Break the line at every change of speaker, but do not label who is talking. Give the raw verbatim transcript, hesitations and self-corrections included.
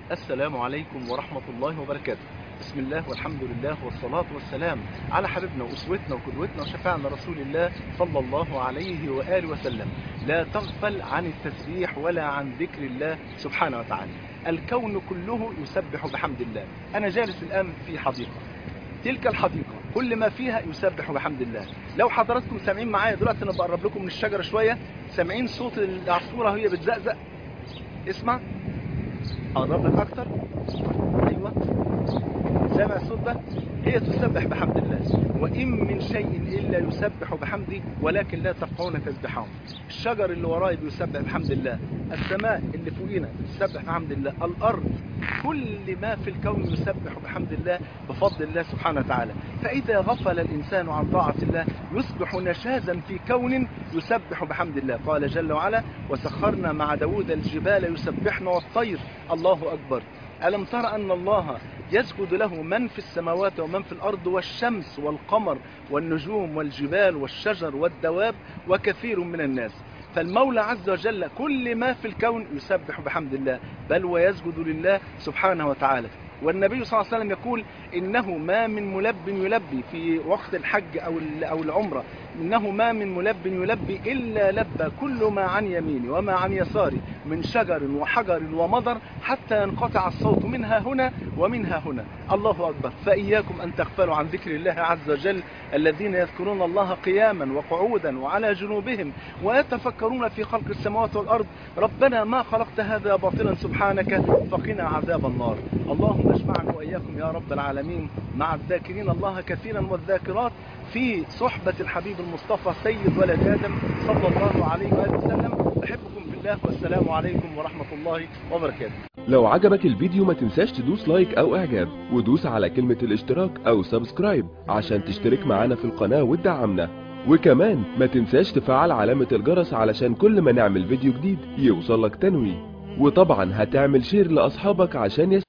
السلام عليكم ورحمة الله وبركاته. بسم الله والحمد لله والصلاة والسلام على حبيبنا وأسوتنا وقدوتنا وشفاعنا رسول الله صلى الله عليه وآله وسلم. لا تغفل عن التسبيح ولا عن ذكر الله سبحانه وتعالى. الكون كله يسبح بحمد الله. أنا جالس الآن في حديقة، تلك الحديقة كل ما فيها يسبح بحمد الله. لو حضراتكم سامعين معايا دلوقتي، أنا بقرب لكم من الشجرة شوية، سامعين صوت العصفورة وهي بتزقزق؟ اسمع، قرب لك أكتر. أيوة، سامع الصوت ده؟ هي تسبح بحمد الله. وإن من شيء إلا يسبح بحمده ولكن لا تفقهون تسبحهم. الشجر اللي وراي بيسبح بحمد الله، السماء اللي فوقينا بتسبح بحمد الله، الأرض، كل ما في الكون يسبح بحمد الله بفضل الله سبحانه وتعالى. فإذا غفل الإنسان عن طاعة الله يصبح نشازا في كون يسبح بحمد الله. قال جل وعلا: وسخرنا مع داود الجبال يسبحن والطير. الله أكبر. ألم تر أن الله يسجد له من في السماوات ومن في الأرض، والشمس والقمر والنجوم والجبال والشجر والدواب وكثير من الناس. فالمولى عز وجل كل ما في الكون يسبح بحمد الله، بل ويسجد لله سبحانه وتعالى. والنبي صلى الله عليه وسلم يقول: إنه ما من ملب يلبي في وقت الحج أو أو العمرة، إنه ما من ملب يلبي إلا لبى كل ما عن يمينه وما عن يساره من شجر وحجر ومضر حتى ينقطع الصوت منها هنا ومنها هنا. الله أكبر. فإياكم أن تغفلوا عن ذكر الله عز وجل، الذين يذكرون الله قياما وقعودا وعلى جنوبهم ويتفكرون في خلق السماوات والأرض. ربنا ما خلقت هذا باطلا سبحانك فقنا عذاب النار. اللهم اجمعنا وإياكم يا رب العالمين مع الذاكرين الله كثيرا والذاكرات في صحبة الحبيب المصطفى سيد ولد آدم صلى الله عليه وآله وسلم. أحبكم بالله والسلام عليكم ورحمة الله وبركاته.
لو عجبك الفيديو ما تنساش تدوس لايك او اعجاب، ودوس على كلمة الاشتراك او سبسكرايب عشان تشترك معانا في القناة وتدعمنا. وكمان ما تنساش تفعل علامة الجرس علشان كل ما نعمل فيديو جديد يوصلك تنويه. وطبعا هتعمل شير لاصحابك عشان يس